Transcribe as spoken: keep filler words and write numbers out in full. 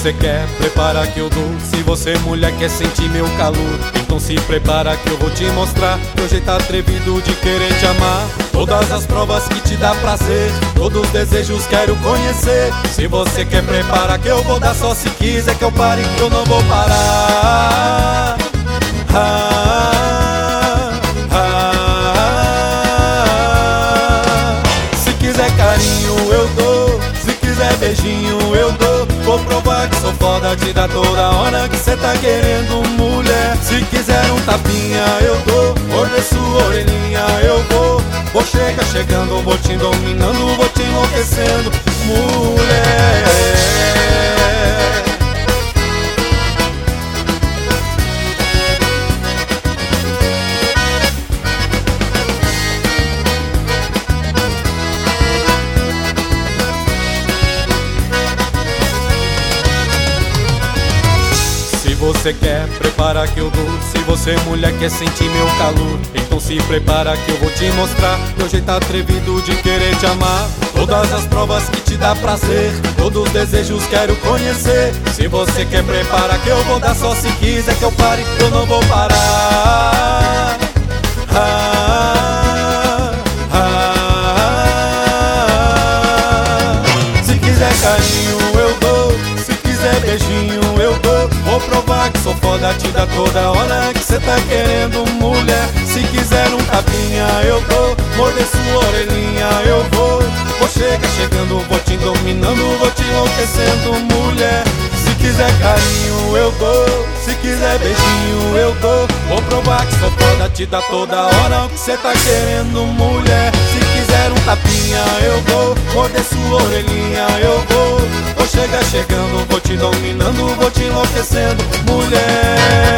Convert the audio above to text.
você quer, prepara que eu dou. Se você mulher quer sentir meu calor, então se prepara que eu vou te mostrar meu jeito atrevido de querer te amar. Todas as provas que te dá prazer, todos os desejos quero conhecer. Se você quer, prepara que eu vou dar. Só se quiser que eu pare, que eu não vou parar. ah, ah. Se quiser carinho eu dou, se quiser beijinho eu dou. Vou provar que sou foda, te dá toda hora que cê tá querendo, mulher. Se quiser um tapinha eu dou, morder sua orelhinha eu vou. Vou chegar chegando, vou te dominando, vou te enlouquecendo, mulher. Se você quer, prepara que eu dou. Se você mulher quer sentir meu calor, então se prepara que eu vou te mostrar meu jeito atrevido de querer te amar. Todas as provas que te dá prazer, todos os desejos quero conhecer. Se você quer, prepara que eu vou dar. Só se quiser que eu pare, eu não vou parar. ah, ah. Se quiser carinho eu dou, se quiser beijinho eu dou. Vou provar que sou foda, te dá toda hora que cê tá querendo, mulher. Se quiser um tapinha eu dou, morder sua orelhinha eu vou. Vou chegar chegando, vou te dominando, vou te enlouquecendo, mulher. Se quiser carinho eu dou, se quiser beijinho eu dou. Vou provar que sou foda, te dá toda hora o que cê tá querendo, mulher. Se quiser um tapinha eu dou, morder sua orelhinha eu vou. Vou chegar chegando, vou te dominando, vou te enlouquecendo, mulher.